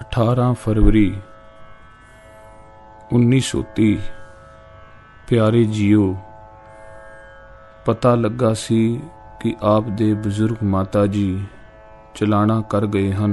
18 फरवरी 1930। प्यारे जीओ, पता लगा सी कि आप दे बजुर्ग माता जी चलाना कर गए हन।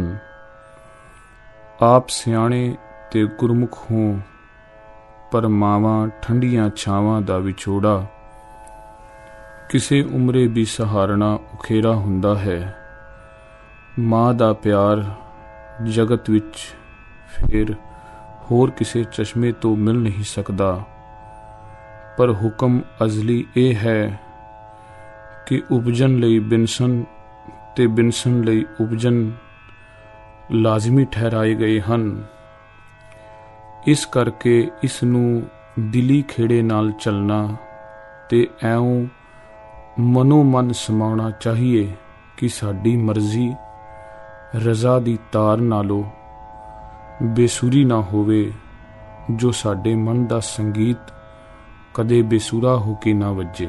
आप सियाणे ते गुरमुख हों, पर मावां ठंडियां छावां दा विछोड़ा किसे उम्रे भी सहारना उखेरा हुंदा है। माँ दा प्यार जगत विच फिर होर किसे चश्मे तो मिल नहीं सकदा, पर हुक्म अजली ये है कि उपजन लई बिनसन ते बिनसन लई उपजन लाजमी ठहराए गए हन। इस करके इस नूं दिली खेड़े नाल चलना ते ऐओं मनो मन समाउणा चाहिए कि साडी मर्जी रज़ा दी तार नालों बेसुरी ना होवे, जो साडे मन दा संगीत कदे बेसुरा हो के ना वजे।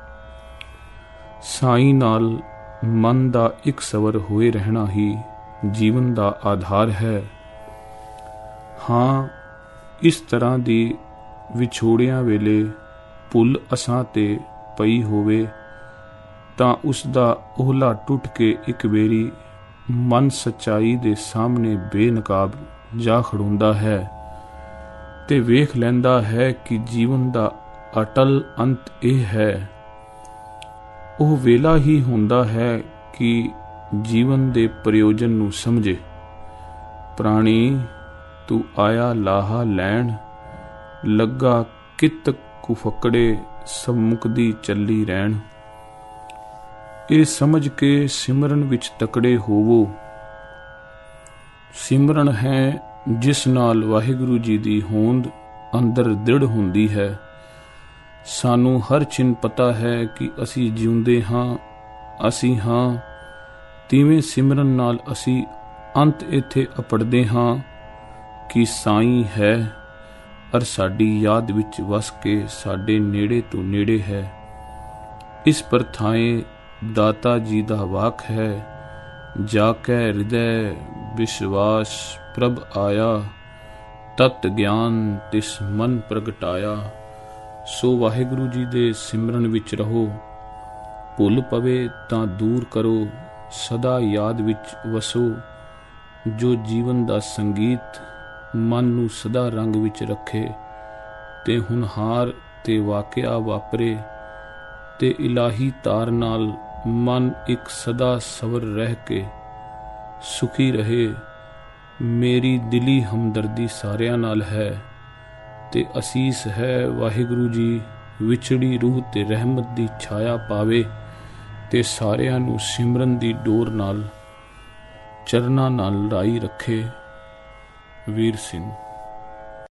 साईं नाल मन दा एक सवर होए रहना ही जीवन दा आधार है। हाँ, इस तरह दी विछोड़ियां वेले भुल असां ते पई होवे तां उसदा ओहला टुट के एक बेरी मन सच्चाई दे सामने बेनकाब जा खड़ोंदा है ते वेख लैंदा है कि जीवन दा अटल अंत यह है। ओह वेला ही हुंदा है कि जीवन दे प्रयोजन नूं समझे। प्राणी तू आया लाहा लैण, लगा कित कुफकड़े सब मुकदी चली रहन। ये समझ के सिमरन विच तकड़े होवो। सिमरन है जिस नाल वाहिगुरु जी दी होंद अंदर दृढ़ हुंदी है। सानू हर छिन पता है कि असी जिउंदे हां, असी हां, तिवें सिमरन नाल असी अंत इत्थे अपड़दे हां कि साईं है अर साडी याद विच वस के साडे नेड़े तो नेड़े है। इस परथाएं दाता जी दा वाक है, जाकै हृदय विश्वास प्रभ आया, तत् ज्ञान तिस मन प्रगटाया। सो वाहिगुरु जी दे सिमरन विच रहो, भुल पवे तां दूर करो, सदा याद विच वसो। जो जीवन दा संगीत मन नूं सदा रंग विच रखे ते हुनहार ते वाकिया वापरे ते इलाही तार नाल मन एक सदा सवर रह के सुखी रहे। मेरी दिली हमदर्दी सारियां नाल है ते असीस है वाहिगुरु जी विछड़ी रूह ते रहमत दी छाया पावे ते सारियां नूं सिमरन दी डोर नाल चरना नाल लाई रखे। वीर सिंह।